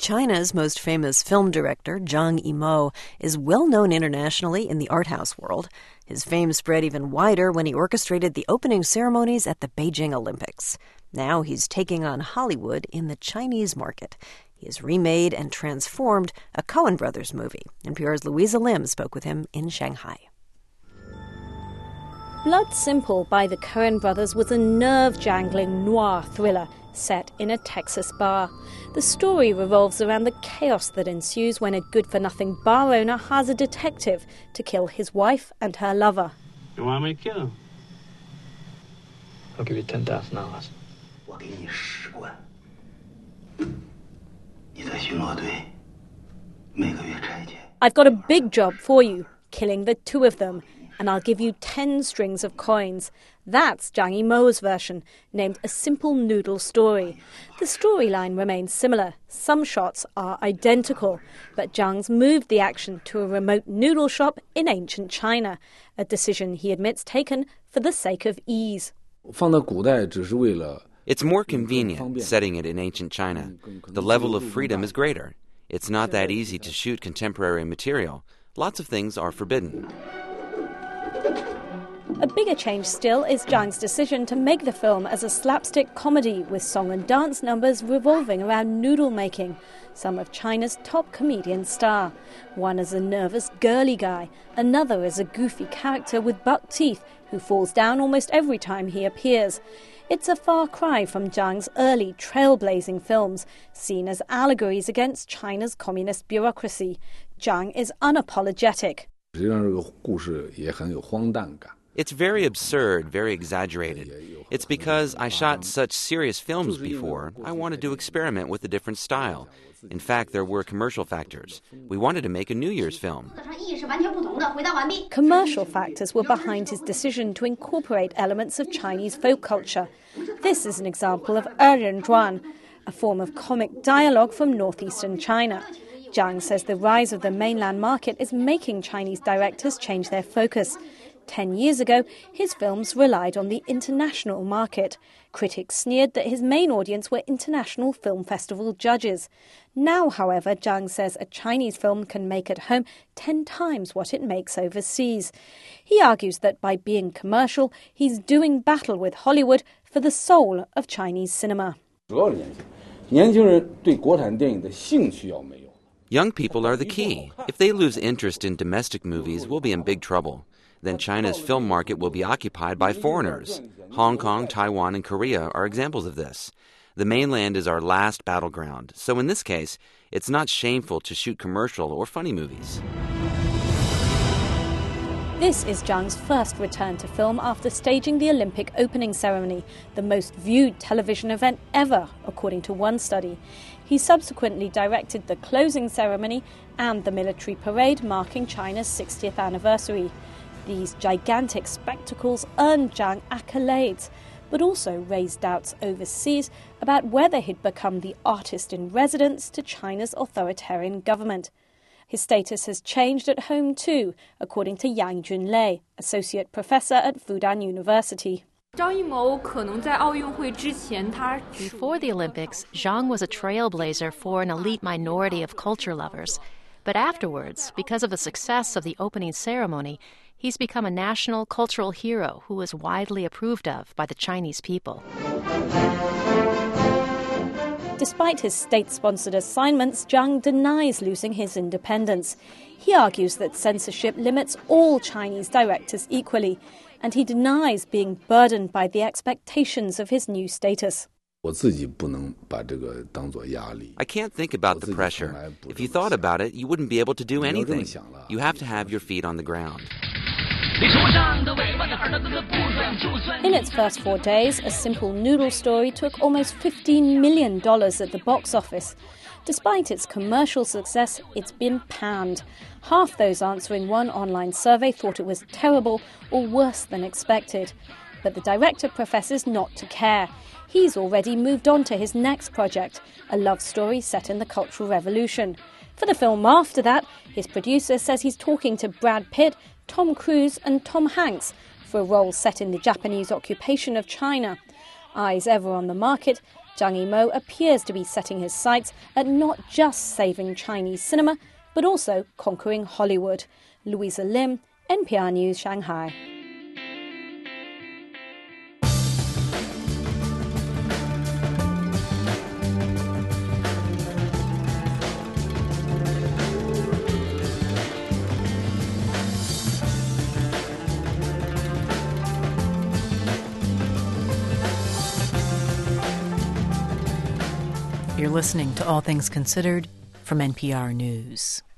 China's most famous film director, Zhang Yimou, is well known internationally in the art house world. His fame spread even wider when he orchestrated the opening ceremonies at the Beijing Olympics. Now he's taking on Hollywood in the Chinese market. He has remade and transformed a Coen Brothers movie. NPR's Louisa Lim spoke with him in Shanghai. Blood Simple by the Coen Brothers was a nerve-jangling noir thriller set in a Texas bar. The story revolves around the chaos that ensues when a good-for-nothing bar owner hires a detective to kill his wife and her lover. You want me to kill him? I'll give you $10,000. I've got a big job for you, killing the two of them, and I'll give you 10 strings of coins. That's Zhang Yimou's version, named A Simple Noodle Story. The storyline remains similar. Some shots are identical, but Zhang's moved the action to a remote noodle shop in ancient China, a decision he admits taken for the sake of ease. It's more convenient setting it in ancient China. The level of freedom is greater. It's not that easy to shoot contemporary material. Lots of things are forbidden. A bigger change still is Zhang's decision to make the film as a slapstick comedy with song and dance numbers revolving around noodle making. Some of China's top comedians star. One as a nervous, girly guy, another as a goofy character with buck teeth who falls down almost every time he appears. It's a far cry from Zhang's early trailblazing films, seen as allegories against China's communist bureaucracy. Zhang is unapologetic. It's very absurd, very exaggerated. It's because I shot such serious films before, I wanted to experiment with a different style. In fact, there were commercial factors. We wanted to make a New Year's film. Commercial factors were behind his decision to incorporate elements of Chinese folk culture. This is an example of Zhuan, a form of comic dialogue from northeastern China. Zhang says the rise of the mainland market is making Chinese directors change their focus. 10 years ago, his films relied on the international market. Critics sneered that his main audience were international film festival judges. Now, however, Zhang says a Chinese film can make at home 10 times what it makes overseas. He argues that by being commercial, he's doing battle with Hollywood for the soul of Chinese cinema. Young people are the key. If they lose interest in domestic movies, we'll be in big trouble. Then China's film market will be occupied by foreigners. Hong Kong, Taiwan, and Korea are examples of this. The mainland is our last battleground, so in this case, it's not shameful to shoot commercial or funny movies. This is Zhang's first return to film after staging the Olympic opening ceremony, the most viewed television event ever, according to one study. He subsequently directed the closing ceremony and the military parade marking China's 60th anniversary. These gigantic spectacles earned Zhang accolades, but also raised doubts overseas about whether he'd become the artist in residence to China's authoritarian government. His status has changed at home too, according to Yang Junlei, associate professor at Fudan University. Before the Olympics, Zhang was a trailblazer for an elite minority of culture lovers. But afterwards, because of the success of the opening ceremony, he's become a national cultural hero who is widely approved of by the Chinese people. Despite his state-sponsored assignments, Zhang denies losing his independence. He argues that censorship limits all Chinese directors equally, and he denies being burdened by the expectations of his new status. I can't think about the pressure. If you thought about it, you wouldn't be able to do anything. You have to have your feet on the ground. In its first 4 days, A Simple Noodle Story took almost $15 million at the box office. Despite its commercial success, it's been panned. Half those answering one online survey thought it was terrible or worse than expected. But the director professes not to care. He's already moved on to his next project, a love story set in the Cultural Revolution. For the film after that, his producer says he's talking to Brad Pitt, Tom Cruise and Tom Hanks for a role set in the Japanese occupation of China. Eyes ever on the market, Zhang Yimou appears to be setting his sights at not just saving Chinese cinema, but also conquering Hollywood. Louisa Lim, NPR News, Shanghai. You're listening to All Things Considered from NPR News.